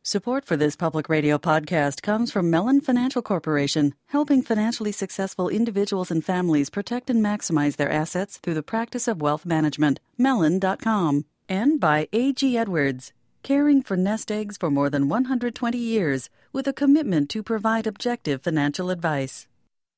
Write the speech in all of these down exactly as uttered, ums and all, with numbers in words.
Support for this public radio podcast comes from Mellon Financial Corporation, helping financially successful individuals and families protect and maximize their assets through the practice of wealth management. Mellon dot com. And by A G Edwards, caring for nest eggs for more than one hundred twenty years with a commitment to provide objective financial advice.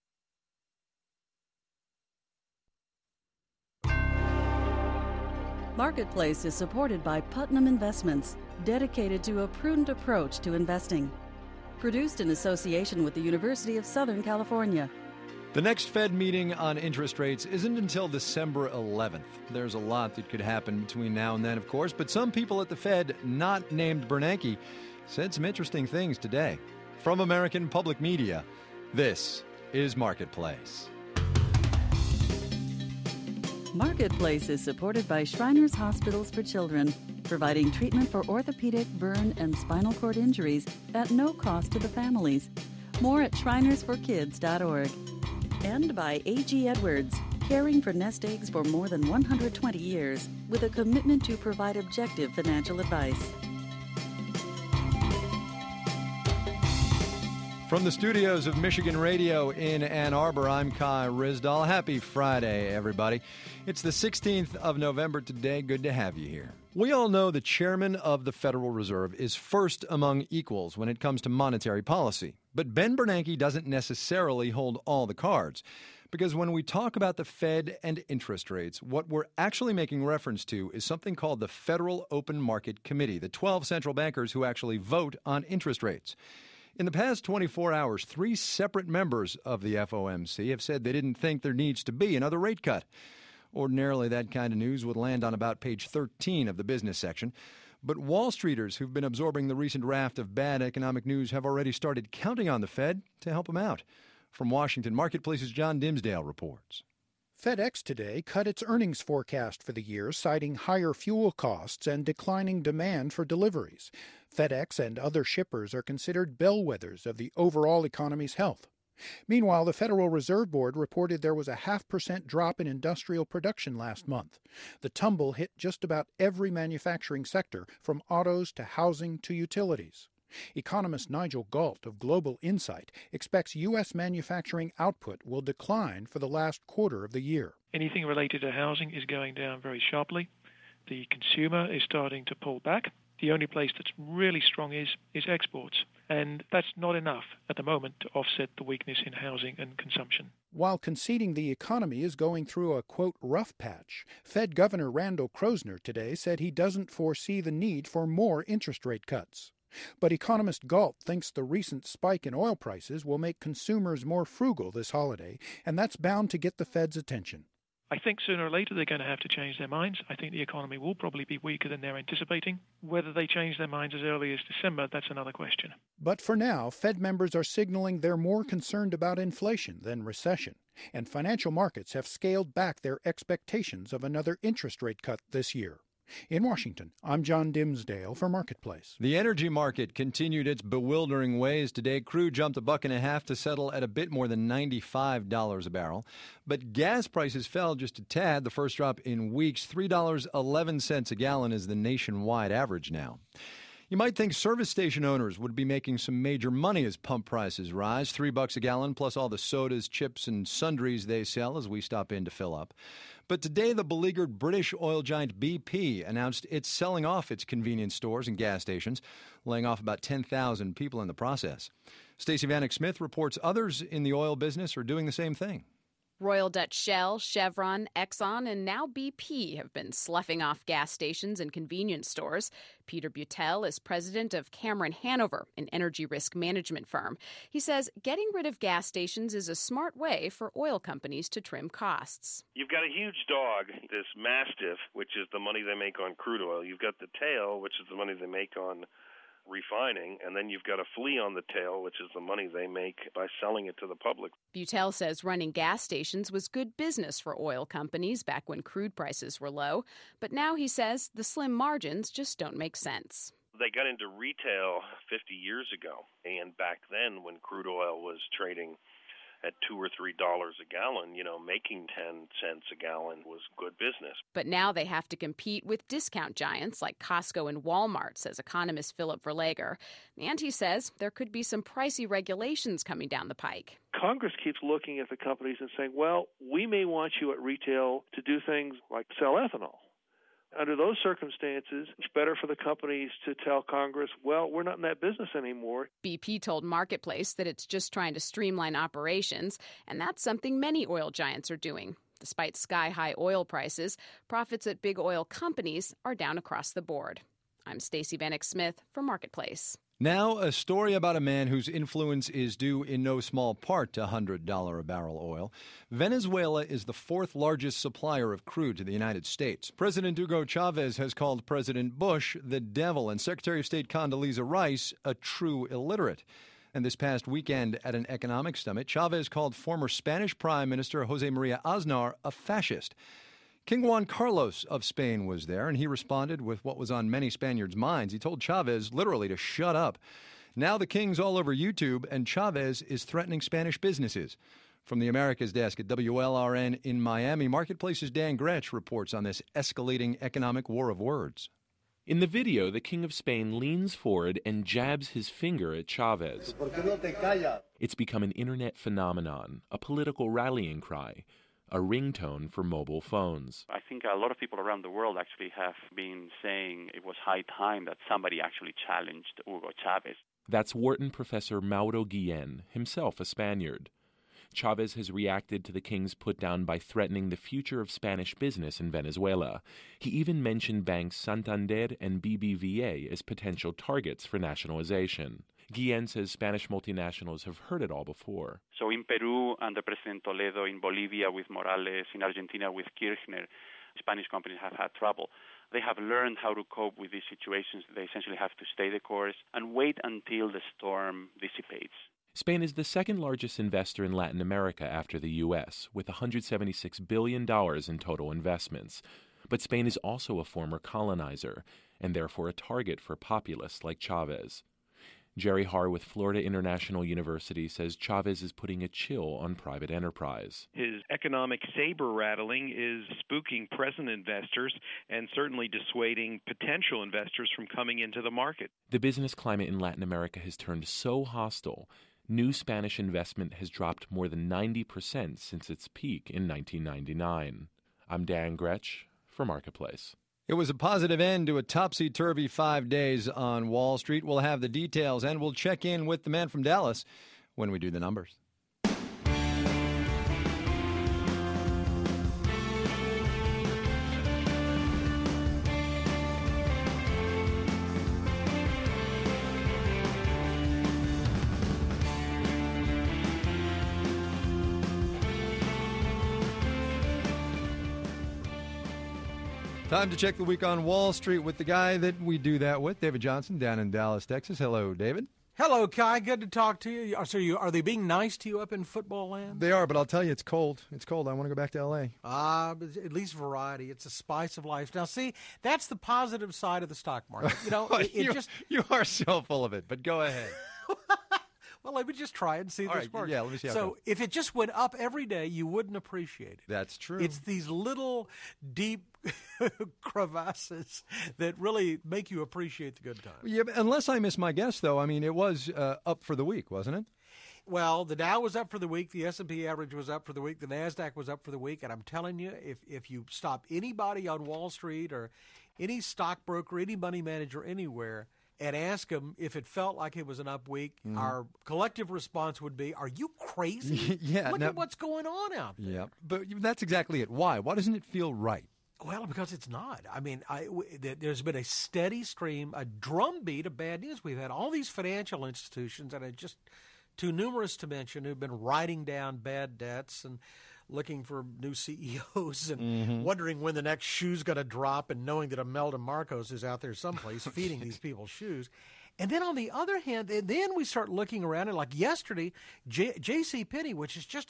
Marketplace is supported by Putnam Investments, dedicated to a prudent approach to investing. Produced in association with the University of Southern California. The next Fed meeting on interest rates isn't until December eleventh. There's a lot that could happen between now and then, of course, but some people at the Fed, not named Bernanke, said some interesting things today. From American Public Media, this is Marketplace. Marketplace is supported by Shriners Hospitals for Children, providing treatment for orthopedic, burn, and spinal cord injuries at no cost to the families. More at shriners for kids dot org. And by A G Edwards, caring for nest eggs for more than one hundred twenty years with a commitment to provide objective financial advice. From the studios of Michigan Radio in Ann Arbor, I'm Kai Ryssdal. Happy Friday, everybody. It's the sixteenth of November today. Good to have you here. We all know the chairman of the Federal Reserve is first among equals when it comes to monetary policy. But Ben Bernanke doesn't necessarily hold all the cards. Because when we talk about the Fed and interest rates, what we're actually making reference to is something called the Federal Open Market Committee, the twelve central bankers who actually vote on interest rates. In the past twenty-four hours, three separate members of the F O M C have said they didn't think there needs to be another rate cut. Ordinarily, that kind of news would land on about page thirteen of the business section. But Wall Streeters who've been absorbing the recent raft of bad economic news have already started counting on the Fed to help them out. From Washington, Marketplace's John Dimsdale reports. FedEx today cut its earnings forecast for the year, citing higher fuel costs and declining demand for deliveries. FedEx and other shippers are considered bellwethers of the overall economy's health. Meanwhile, the Federal Reserve Board reported there was a half percent drop in industrial production last month. The tumble hit just about every manufacturing sector, from autos to housing to utilities. Economist Nigel Galt of Global Insight expects U S manufacturing output will decline for the last quarter of the year. Anything related to housing is going down very sharply. The consumer is starting to pull back. The only place that's really strong is, is exports. And that's not enough at the moment to offset the weakness in housing and consumption. While conceding the economy is going through a, quote, rough patch, Fed Governor Randall Kroesner today said he doesn't foresee the need for more interest rate cuts. But economist Galt thinks the recent spike in oil prices will make consumers more frugal this holiday, and that's bound to get the Fed's attention. I think sooner or later they're going to have to change their minds. I think the economy will probably be weaker than they're anticipating. Whether they change their minds as early as December, that's another question. But for now, Fed members are signaling they're more concerned about inflation than recession, and financial markets have scaled back their expectations of another interest rate cut this year. In Washington, I'm John Dimsdale for Marketplace. The energy market continued its bewildering ways today. Crude jumped a buck and a half to settle at a bit more than ninety-five dollars a barrel. But gas prices fell just a tad, the first drop in weeks. three dollars and eleven cents a gallon is the nationwide average now. You might think service station owners would be making some major money as pump prices rise. Three bucks a gallon, plus all the sodas, chips, and sundries they sell as we stop in to fill up. But today, the beleaguered British oil giant B P announced it's selling off its convenience stores and gas stations, laying off about ten thousand people in the process. Stacey Vanek Smith reports others in the oil business are doing the same thing. Royal Dutch Shell, Chevron, Exxon, and now B P have been sloughing off gas stations and convenience stores. Peter Butel is president of Cameron Hanover, an energy risk management firm. He says getting rid of gas stations is a smart way for oil companies to trim costs. You've got a huge dog, this mastiff, which is the money they make on crude oil. You've got the tail, which is the money they make on refining, and then you've got a flea on the tail, which is the money they make by selling it to the public. Butel says running gas stations was good business for oil companies back when crude prices were low, but now he says the slim margins just don't make sense. They got into retail fifty years ago, and back then when crude oil was trading at two or three dollars a gallon, you know, making ten cents a gallon was good business. But now they have to compete with discount giants like Costco and Walmart, says economist Philip Verlager. And he says there could be some pricey regulations coming down the pike. Congress keeps looking at the companies and saying, well, we may want you at retail to do things like sell ethanol. Under those circumstances, it's better for the companies to tell Congress, well, we're not in that business anymore. B P told Marketplace that it's just trying to streamline operations, and that's something many oil giants are doing. Despite sky-high oil prices, profits at big oil companies are down across the board. I'm Stacey Vanek Smith for Marketplace. Now, a story about a man whose influence is due in no small part to one hundred dollars a barrel oil. Venezuela is the fourth largest supplier of crude to the United States. President Hugo Chavez has called President Bush the devil and Secretary of State Condoleezza Rice a true illiterate. And this past weekend at an economic summit, Chavez called former Spanish Prime Minister Jose Maria Aznar a fascist. King Juan Carlos of Spain was there, and he responded with what was on many Spaniards' minds. He told Chavez literally to shut up. Now the king's all over YouTube, and Chavez is threatening Spanish businesses. From the Americas desk at W L R N in Miami, Marketplace's Dan Gretsch reports on this escalating economic war of words. In the video, the King of Spain leans forward and jabs his finger at Chavez. It's become an internet phenomenon, a political rallying cry, a ringtone for mobile phones. I think a lot of people around the world actually have been saying it was high time that somebody actually challenged Hugo Chavez. That's Wharton professor Mauro Guillen, himself a Spaniard. Chavez has reacted to the king's put-down by threatening the future of Spanish business in Venezuela. He even mentioned banks Santander and B B V A as potential targets for nationalization. Guillen says Spanish multinationals have heard it all before. So in Peru, under President Toledo, in Bolivia with Morales, in Argentina with Kirchner, Spanish companies have had trouble. They have learned how to cope with these situations. They essentially have to stay the course and wait until the storm dissipates. Spain is the second largest investor in Latin America after the U S, with one hundred seventy-six billion dollars in total investments. But Spain is also a former colonizer, and therefore a target for populists like Chavez. Jerry Harr with Florida International University says Chavez is putting a chill on private enterprise. His economic saber-rattling is spooking present investors and certainly dissuading potential investors from coming into the market. The business climate in Latin America has turned so hostile, new Spanish investment has dropped more than ninety percent since its peak in nineteen ninety-nine. I'm Dan Gretsch for Marketplace. It was a positive end to a topsy-turvy five days on Wall Street. We'll have the details, and we'll check in with the man from Dallas when we do the numbers. Time to check the week on Wall Street with the guy that we do that with, David Johnson, down in Dallas, Texas. Hello, David. Hello, Kai. Good to talk to you. So, you are they being nice to you up in football land? They are, but I'll tell you, it's cold. It's cold. I want to go back to L A. Ah, uh, at least variety. It's a spice of life. Now, see, that's the positive side of the stock market. You know, it, it you, just you are so full of it. But go ahead. Well, let me just try it and see if All this right, works. yeah, let me see how it so goes. if it just went up every day, you wouldn't appreciate it. That's true. It's these little, deep crevasses that really make you appreciate the good times. Yeah, unless I miss my guess, though. I mean, it was uh, up for the week, wasn't it? Well, the Dow was up for the week. The S and P average was up for the week. The NASDAQ was up for the week. And I'm telling you, if, if you stop anybody on Wall Street or any stockbroker, any money manager anywhere, and ask them if it felt like it was an up week, mm-hmm. our collective response would be, are you crazy? yeah. Look now, at what's going on out there. Yeah, but that's exactly it. Why? Why doesn't it feel right? Well, because it's not. I mean, I, w- there's been a steady stream, a drumbeat of bad news. We've had all these financial institutions, and are just too numerous to mention, who've been writing down bad debts and looking for new C E Os and mm-hmm. wondering when the next shoe's going to drop, and knowing that Imelda Marcos is out there someplace feeding these people shoes. And then on the other hand, and then we start looking around, and like yesterday, J- JCPenney, which is just a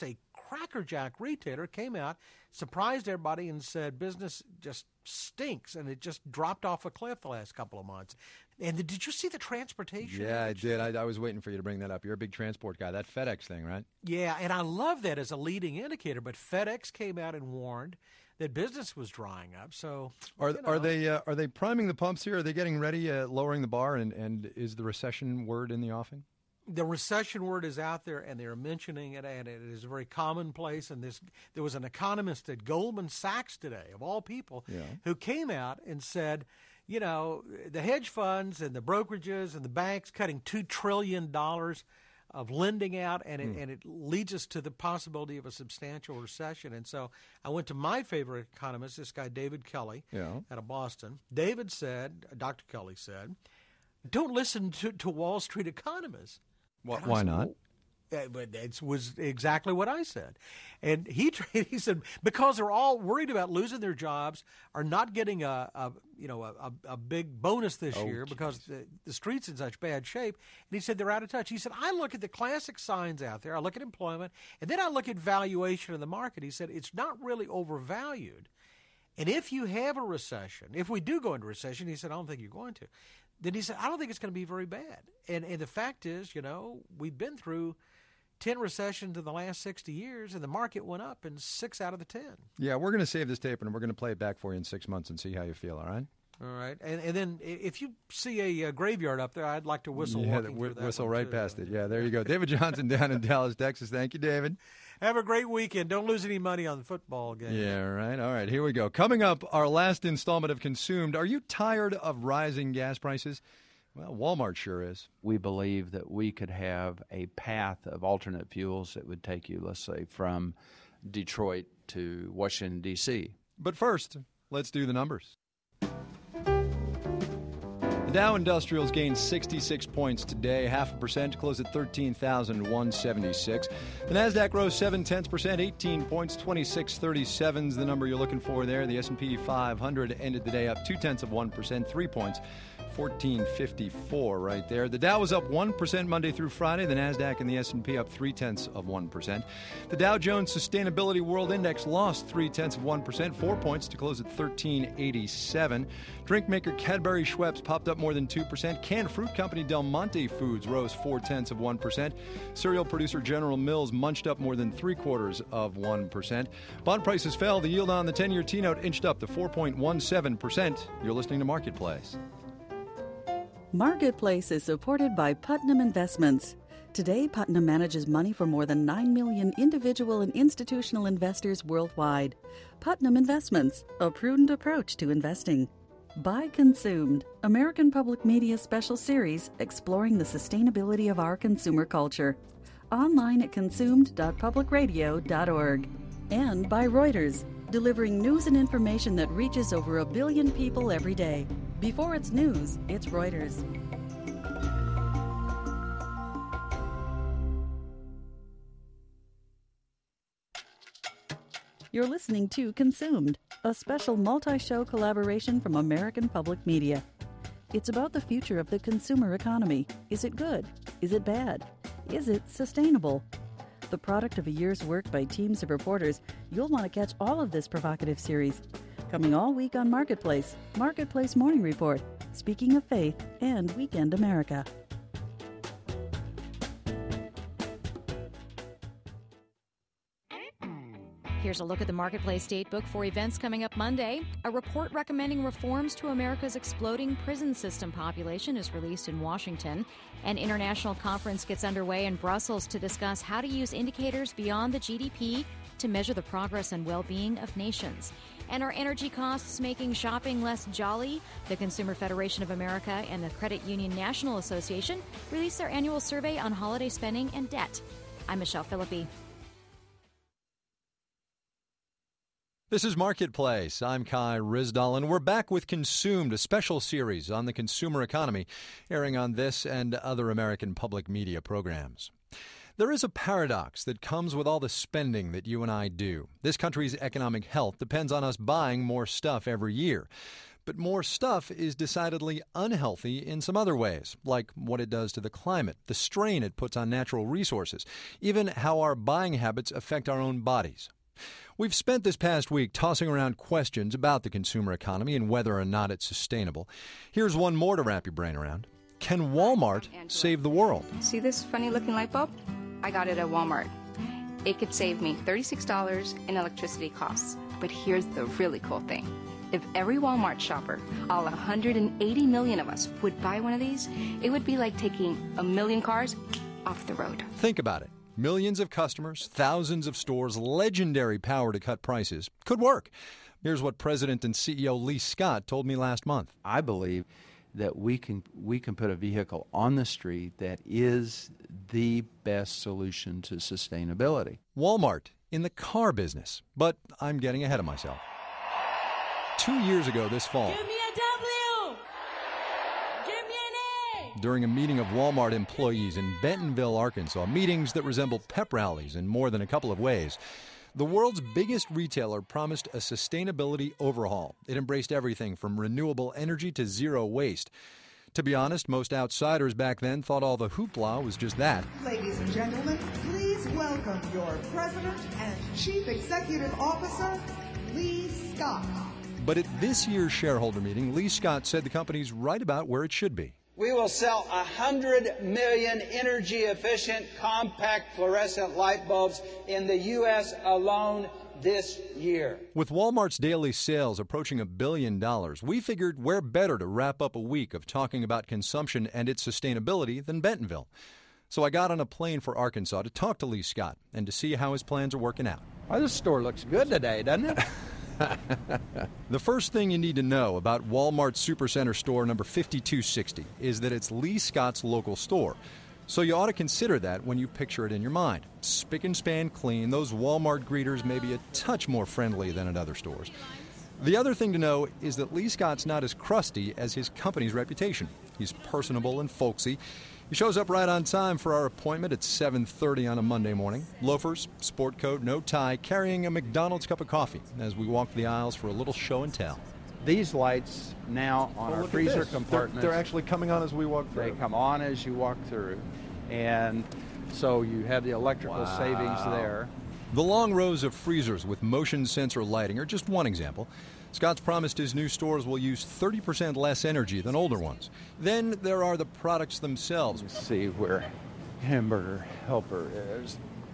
crackerjack retailer came out, surprised everybody, and said business just stinks, and it just dropped off a cliff the last couple of months. And the, did you see the transportation? Yeah, I did. I, I was waiting for you to bring that up. You're a big transport guy. That FedEx thing, right? Yeah, and I love that as a leading indicator. But FedEx came out and warned that business was drying up. So are you know. are they uh, are they priming the pumps here? Are they getting ready, uh, lowering the bar? And, and is the recession word in the offing? The recession word is out there, and they're mentioning it, and it is very commonplace. And this, there was an economist at Goldman Sachs today, of all people, yeah. who came out and said, you know, the hedge funds and the brokerages and the banks cutting two trillion dollars of lending out, and it, mm. and it leads us to the possibility of a substantial recession. And so I went to my favorite economist, this guy David Kelly, yeah. out of Boston. David said, Doctor Kelly said, don't listen to, to Wall Street economists. Why, why said, not? Well, it was exactly what I said. And he he said because they're all worried about losing their jobs, are not getting a, a you know a, a big bonus this oh, year geez. because the, the street's in such bad shape. And he said they're out of touch. He said, I look at the classic signs out there. I look at employment, and then I look at valuation in the market. He said it's not really overvalued. And if you have a recession, if we do go into recession, he said, I don't think you're going to. Then he said, I don't think it's going to be very bad. And and the fact is, you know, we've been through ten recessions in the last sixty years, and the market went up in six out of the ten. Yeah, we're going to save this tape, and we're going to play it back for you in six months and see how you feel, all right? All right. And and then if you see a, a graveyard up there, I'd like to whistle yeah, walking w- through that whistle one right too. past it. Yeah, there you go. David Johnson down in Dallas, Texas. Thank you, David. Have a great weekend. Don't lose any money on the football game. Yeah, right. All right, here we go. Coming up, our last installment of Consumed. Are you tired of rising gas prices? Well, Walmart sure is. We believe that we could have a path of alternate fuels that would take you, let's say, from Detroit to Washington, D C. But first, let's do the numbers. The Dow Industrials gained sixty-six points today, half a percent, to close at thirteen thousand one hundred seventy-six. The Nasdaq rose seven tenths percent, eighteen points, twenty-six thirty-seven is the number you're looking for there. The S and P five hundred ended the day up two tenths of one percent, three points, fourteen fifty-four right there. The Dow was up one percent Monday through Friday. The Nasdaq and the S and P up three tenths of one percent. The Dow Jones Sustainability World Index lost three tenths of one percent, four points to close at thirteen eighty-seven. Drink maker Cadbury Schweppes popped up more than two percent. Canned fruit company Del Monte Foods rose four tenths of one percent. Cereal producer General Mills munched up more than three quarters of one percent. Bond prices fell. The yield on the ten-year T-note inched up to four point one seven percent. You're listening to Marketplace. Marketplace is supported by Putnam Investments. Today, Putnam manages money for more than nine million individual and institutional investors worldwide. Putnam Investments, a prudent approach to investing. By Consumed, American Public Media special series exploring the sustainability of our consumer culture. Online at consumed dot public radio dot org. And by Reuters, delivering news and information that reaches over a billion people every day. Before it's news, it's Reuters. You're listening to Consumed, a special multi-show collaboration from American Public Media. It's about the future of the consumer economy. Is it good? Is it bad? Is it sustainable? The product of a year's work by teams of reporters, you'll want to catch all of this provocative series. Coming all week on Marketplace, Marketplace Morning Report, Speaking of Faith, and Weekend America. Here's a look at the Marketplace Datebook for events coming up Monday. A report recommending reforms to America's exploding prison system population is released in Washington. An international conference gets underway in Brussels to discuss how to use indicators beyond the G D P to measure the progress and well-being of nations. And are energy costs making shopping less jolly? The Consumer Federation of America and the Credit Union National Association released their annual survey on holiday spending and debt. I'm Michelle Philippi. This is Marketplace. I'm Kai Rizdal, and we're back with Consumed, a special series on the consumer economy, airing on this and other American public media programs. There is a paradox that comes with all the spending that you and I do. This country's economic health depends on us buying more stuff every year. but more stuff is decidedly unhealthy in some other ways, like what it does to the climate, the strain it puts on natural resources, even how our buying habits affect our own bodies. We've spent this past week tossing around questions about the consumer economy and whether or not it's sustainable. Here's one more to wrap your brain around. Can Walmart save the world? See this funny-looking light bulb? I got it at Walmart. It could save me thirty-six dollars in electricity costs. But here's the really cool thing. If every Walmart shopper, all one hundred eighty million of us, would buy one of these, it would be like taking a million cars off the road. Think about it. Millions of customers, thousands of stores, legendary power to cut prices. Could work. Here's what President and C E O Lee Scott told me last month. I believe that we can we can put a vehicle on the street that is the best solution to sustainability. Walmart in the car business. But I'm getting ahead of myself. Two years ago this fall, Give me a W! Give me an A! during a meeting of Walmart employees in Bentonville, Arkansas, meetings that resembled pep rallies in more than a couple of ways, the world's biggest retailer promised a sustainability overhaul. It embraced everything from renewable energy to zero waste. To be honest, most outsiders back then thought all the hoopla was just that. Ladies and gentlemen, please welcome your President and Chief Executive Officer, Lee Scott. But at this year's shareholder meeting, Lee Scott said the company's right about where it should be. We will sell one hundred million energy-efficient compact fluorescent light bulbs in the U S alone this year. With Walmart's daily sales approaching a billion dollars, we figured where better to wrap up a week of talking about consumption and its sustainability than Bentonville. So I got on a plane for Arkansas to talk to Lee Scott and to see how his plans are working out. Well, this store looks good today, doesn't it? The first thing you need to know about Walmart Supercenter store number fifty-two sixty is that it's Lee Scott's local store. So you ought to consider that when you picture it in your mind. Spick and span clean, those Walmart greeters may be a touch more friendly than at other stores. The other thing to know is that Lee Scott's not as crusty as his company's reputation. He's personable and folksy. He shows up right on time for our appointment at seven thirty on a Monday morning. Loafers, sport coat, no tie, carrying a McDonald's cup of coffee as we walk the aisles for a little show and tell. These lights now on Well, our look at freezer this. compartments. They're, they're actually coming on as we walk through. They come on as you walk through. And so you have the electrical Wow. savings there. The long rows of freezers with motion sensor lighting are just one example. Scott's promised his new stores will use thirty percent less energy than older ones. Then there are the products themselves. Let's see where Hamburger Helper is.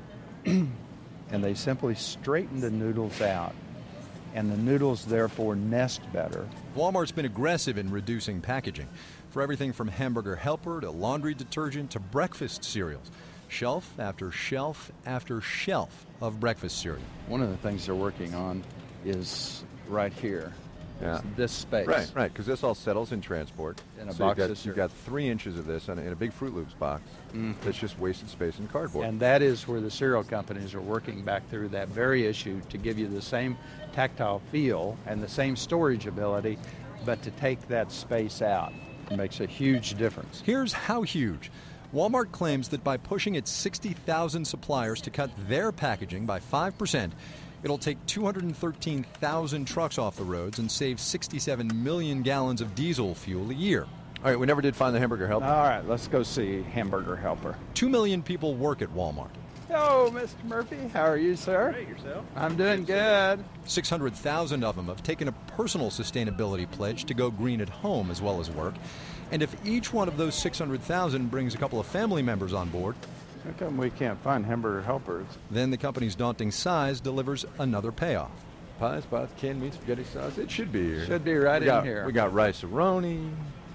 And they simply straighten the noodles out. And the noodles therefore nest better. Walmart's been aggressive in reducing packaging for everything from Hamburger Helper to laundry detergent to breakfast cereals. Shelf after shelf after shelf of breakfast cereal. One of the things they're working on is right here. Yeah. This space. Right, right, because this all settles in transport. In a so box you've of got, cereal. you've got three inches of this in a, in a big Fruit Loops box. Mhm. That's just wasted space in cardboard. And that is where the cereal companies are working back through that very issue to give you the same tactile feel and the same storage ability, but to take that space out. It makes a huge difference. Here's how huge. Walmart claims that by pushing its sixty thousand suppliers to cut their packaging by five percent, it'll take two hundred thirteen thousand trucks off the roads and save sixty-seven million gallons of diesel fuel a year. All right, we never did find the Hamburger Helper. All right, let's go see Hamburger Helper. Two million people work at Walmart. Hello, Mister Murphy. How are you, sir? Hey, yourself. I'm doing good. six hundred thousand of them have taken a personal sustainability pledge to go green at home as well as work. And if each one of those six hundred thousand brings a couple of family members on board, How come we can't find Hamburger Helpers? then the company's daunting size delivers another payoff. Pies, broth, canned meat, spaghetti sauce. It should be here. Should be right we in got, here. We got rice-a-roni.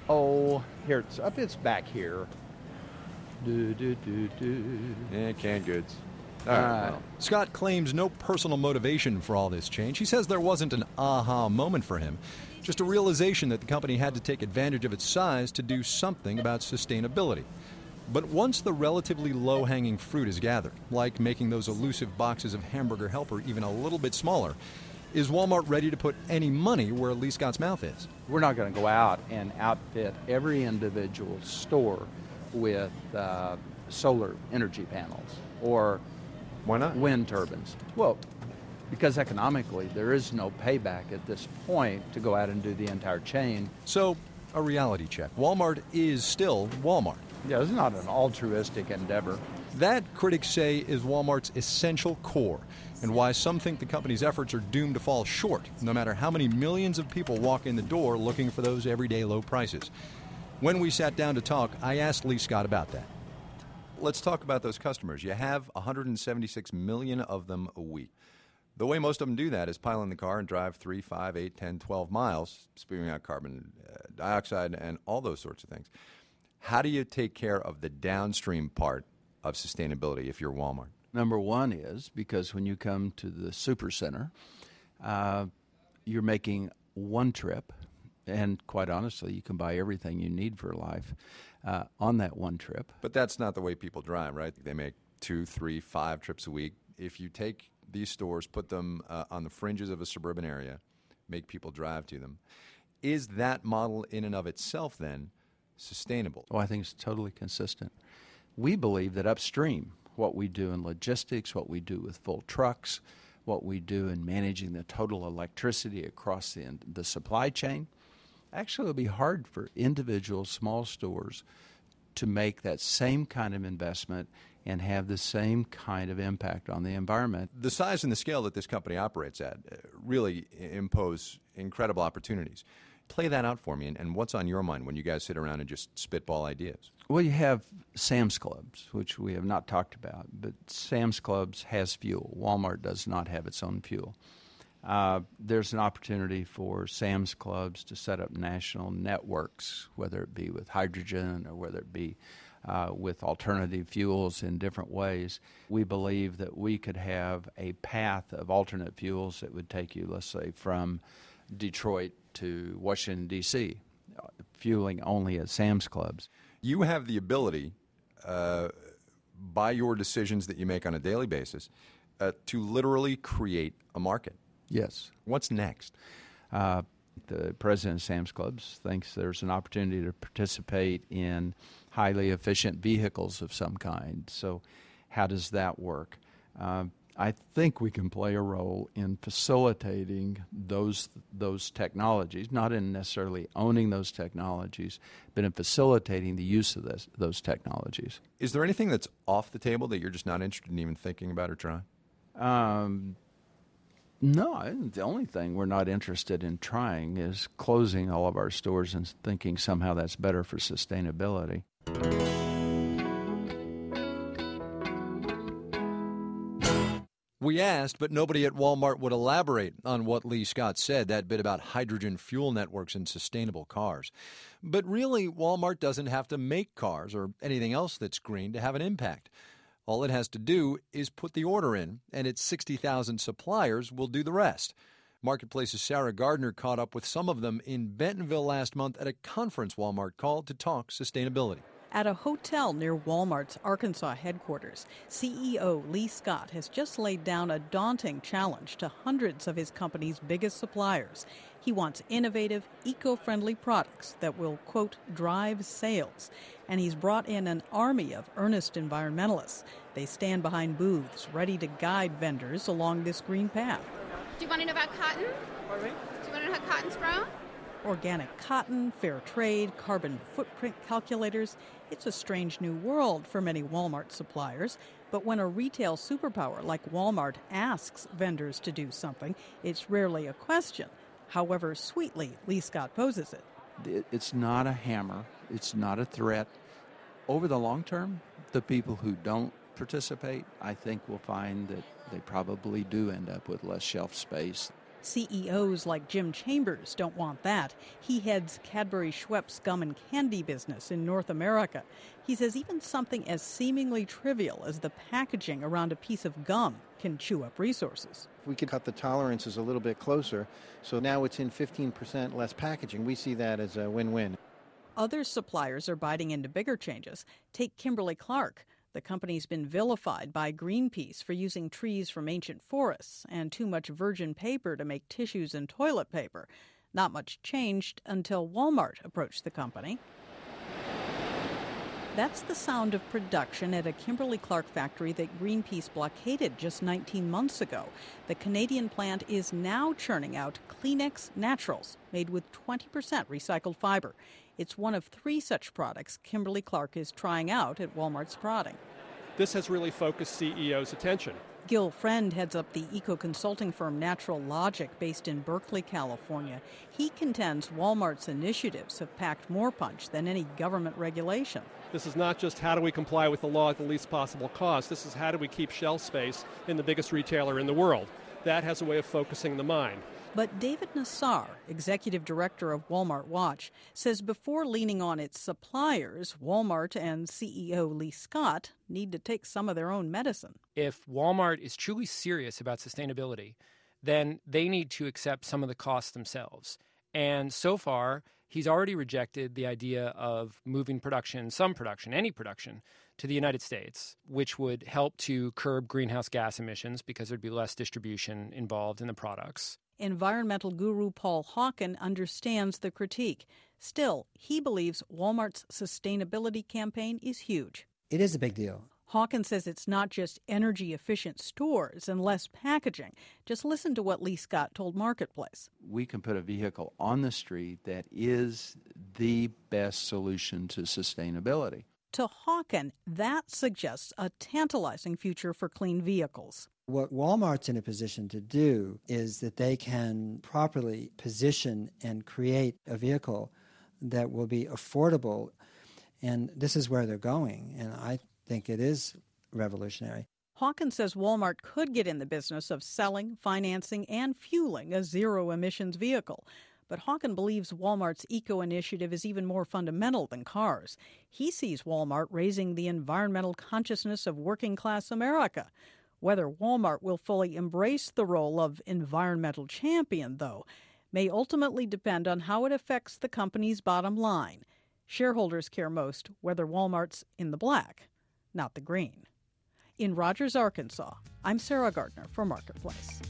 Oh, here it's up. It's back here. Do do do do. Yeah, canned goods. All right. well. Scott claims no personal motivation for all this change. He says there wasn't an aha moment for him, just a realization that the company had to take advantage of its size to do something about sustainability. But once the relatively low-hanging fruit is gathered, like making those elusive boxes of Hamburger Helper even a little bit smaller, is Walmart ready to put any money where Lee Scott's mouth is? We're not going to go out and outfit every individual store with uh, solar energy panels or Why not? wind turbines. Well, because economically there is no payback at this point to go out and do the entire chain. So, a reality check. Walmart is still Walmart. Yeah, it's not an altruistic endeavor. That, critics say, is Walmart's essential core, and why some think the company's efforts are doomed to fall short, no matter how many millions of people walk in the door looking for those everyday low prices. When we sat down to talk, I asked Lee Scott about that. Let's talk about those customers. You have one hundred seventy-six million of them a week. The way most of them do that is pile in the car and drive three, five, eight, ten, twelve miles, spewing out carbon uh, dioxide and all those sorts of things. How do you take care of the downstream part of sustainability if you're Walmart? Number one is because when you come to the supercenter, uh, you're making one trip, and quite honestly, you can buy everything you need for life uh, on that one trip. But that's not the way people drive, right? They make two, three, five trips a week. If you take these stores, put them uh, on the fringes of a suburban area, make people drive to them, is that model in and of itself then sustainable? Oh, I think it's totally consistent. We believe that upstream, what we do in logistics, what we do with full trucks, what we do in managing the total electricity across the, the supply chain, actually it'll be hard for individual small stores to make that same kind of investment and have the same kind of impact on the environment. The size and the scale that this company operates at really impose incredible opportunities. Play that out for me, and, and what's on your mind when you guys sit around and just spitball ideas? Well, you have Sam's Clubs, which we have not talked about, but Sam's Clubs has fuel. Walmart does not have its own fuel. Uh, there's an opportunity for Sam's Clubs to set up national networks, whether it be with hydrogen or whether it be uh, with alternative fuels in different ways. We believe that we could have a path of alternate fuels that would take you, let's say, from Detroit to Washington, D C, fueling only at Sam's Clubs. You have the ability, uh, by your decisions that you make on a daily basis, uh, to literally create a market. Yes. What's next? Uh, the president of Sam's Clubs thinks there's an opportunity to participate in highly efficient vehicles of some kind. So how does that work? Uh, I think we can play a role in facilitating those those technologies, not in necessarily owning those technologies, but in facilitating the use of this, those technologies. Is there anything that's off the table that you're just not interested in even thinking about or trying? Um, no, I think the only thing we're not interested in trying is closing all of our stores and thinking somehow that's better for sustainability. We asked, but nobody at Walmart would elaborate on what Lee Scott said, that bit about hydrogen fuel networks and sustainable cars. But really, Walmart doesn't have to make cars or anything else that's green to have an impact. All it has to do is put the order in, and its sixty thousand suppliers will do the rest. Marketplace's Sarah Gardner caught up with some of them in Bentonville last month at a conference Walmart called to talk sustainability. At a hotel near Walmart's Arkansas headquarters, C E O Lee Scott has just laid down a daunting challenge to hundreds of his company's biggest suppliers. He wants innovative, eco-friendly products that will, quote, drive sales. And he's brought in an army of earnest environmentalists. They stand behind booths, ready to guide vendors along this green path. Do you want to know about cotton? Pardon me? Do you want to know how cotton's grown? Organic cotton, fair trade, carbon footprint calculators. It's a strange new world for many Walmart suppliers. But when a retail superpower like Walmart asks vendors to do something, it's rarely a question. However sweetly Lee Scott poses it. It's not a hammer. It's not a threat. Over the long term, the people who don't participate, I think, will find that they probably do end up with less shelf space. C E Os like Jim Chambers don't want that. He heads Cadbury Schweppes gum and candy business in North America. He says even something as seemingly trivial as the packaging around a piece of gum can chew up resources. If we could cut the tolerances a little bit closer, so now it's in fifteen percent less packaging, we see that as a win-win. Other suppliers are biting into bigger changes. Take Kimberly-Clark. The company's been vilified by Greenpeace for using trees from ancient forests and too much virgin paper to make tissues and toilet paper. Not much changed until Walmart approached the company. That's the sound of production at a Kimberly-Clark factory that Greenpeace blockaded just nineteen months ago. The Canadian plant is now churning out Kleenex Naturals, made with twenty percent recycled fiber. It's one of three such products Kimberly-Clark is trying out at Walmart's prodding. This has really focused C E O's attention. Gil Friend heads up the eco-consulting firm Natural Logic, based in Berkeley, California. He contends Walmart's initiatives have packed more punch than any government regulation. This is not just how do we comply with the law at the least possible cost. This is how do we keep shelf space in the biggest retailer in the world. That has a way of focusing the mind. But David Nassar, executive director of Walmart Watch, says before leaning on its suppliers, Walmart and C E O Lee Scott need to take some of their own medicine. If Walmart is truly serious about sustainability, then they need to accept some of the costs themselves. And so far, he's already rejected the idea of moving production, some production, any production, to the United States, which would help to curb greenhouse gas emissions because there'd be less distribution involved in the products. Environmental guru Paul Hawken understands the critique. Still, he believes Walmart's sustainability campaign is huge. It is a big deal. Hawken says it's not just energy-efficient stores and less packaging. Just listen to what Lee Scott told Marketplace. We can put a vehicle on the street that is the best solution to sustainability. To Hawken, that suggests a tantalizing future for clean vehicles. What Walmart's in a position to do is that they can properly position and create a vehicle that will be affordable, and this is where they're going, and I think it is revolutionary. Hawken says Walmart could get in the business of selling, financing, and fueling a zero-emissions vehicle. But Hawken believes Walmart's eco-initiative is even more fundamental than cars. He sees Walmart raising the environmental consciousness of working-class America. Whether Walmart will fully embrace the role of environmental champion, though, may ultimately depend on how it affects the company's bottom line. Shareholders care most whether Walmart's in the black, not the green. In Rogers, Arkansas, I'm Sarah Gardner for Marketplace.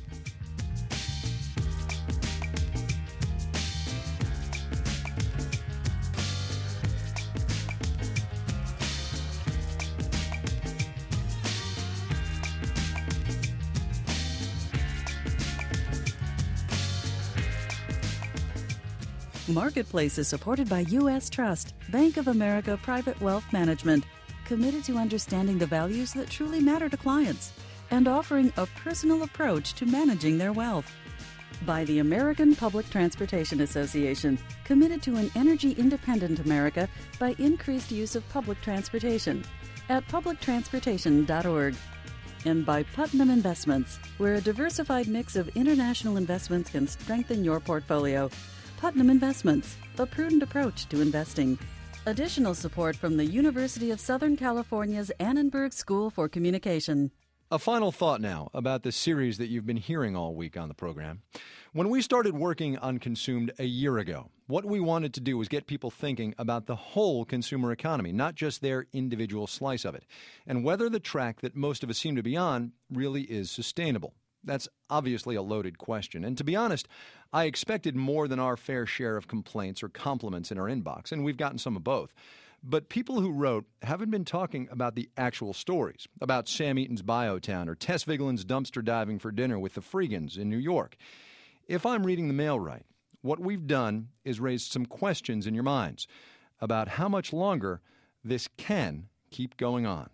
Marketplace is supported by U S Trust, Bank of America Private Wealth Management, committed to understanding the values that truly matter to clients and offering a personal approach to managing their wealth. By the American Public Transportation Association, committed to an energy-independent America by increased use of public transportation at public transportation dot org. And by Putnam Investments, where a diversified mix of international investments can strengthen your portfolio. Putnam Investments, a prudent approach to investing. Additional support from the University of Southern California's Annenberg School for Communication. A final thought now about the series that you've been hearing all week on the program. When we started working on Consumed a year ago, what we wanted to do was get people thinking about the whole consumer economy, not just their individual slice of it, and whether the track that most of us seem to be on really is sustainable. That's obviously a loaded question, and to be honest, I expected more than our fair share of complaints or compliments in our inbox, and we've gotten some of both. But people who wrote haven't been talking about the actual stories, about Sam Eaton's Biotown or Tess Vigeland's dumpster diving for dinner with the Freegans in New York. If I'm reading the mail right, what we've done is raised some questions in your minds about how much longer this can keep going on.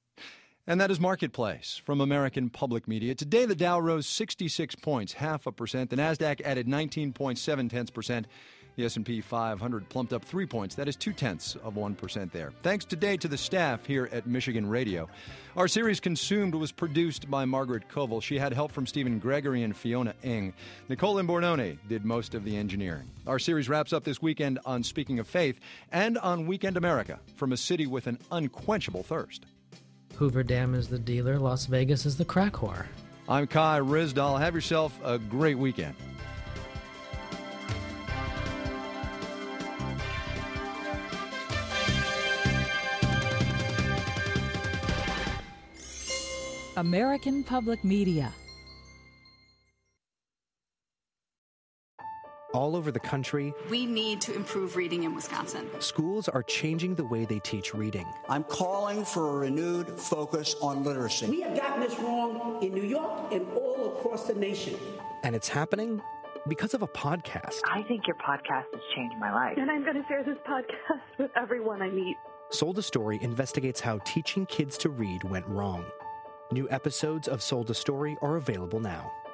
And that is Marketplace from American Public Media. Today, the Dow rose sixty-six points, half a percent. The Nasdaq added nineteen point seven tenths percent. The S and P five hundred plumped up three points. That is two-tenths of one percent there. Thanks today to the staff here at Michigan Radio. Our series Consumed was produced by Margaret Koval. She had help from Stephen Gregory and Fiona Ng. Nicole Imbornone did most of the engineering. Our series wraps up this weekend on Speaking of Faith and on Weekend America, from a city with an unquenchable thirst. Hoover Dam is the dealer. Las Vegas is the crack whore. I'm Kai Ryssdal. Have yourself a great weekend. American Public Media. all over the country. We need to improve reading in Wisconsin. Schools are changing the way they teach reading. I'm calling for a renewed focus on literacy. We have gotten this wrong in New York and all across the nation. And it's happening because of a podcast. I think your podcast has changed my life. And I'm going to share this podcast with everyone I meet. Sold a Story investigates how teaching kids to read went wrong. New episodes of Sold a Story are available now.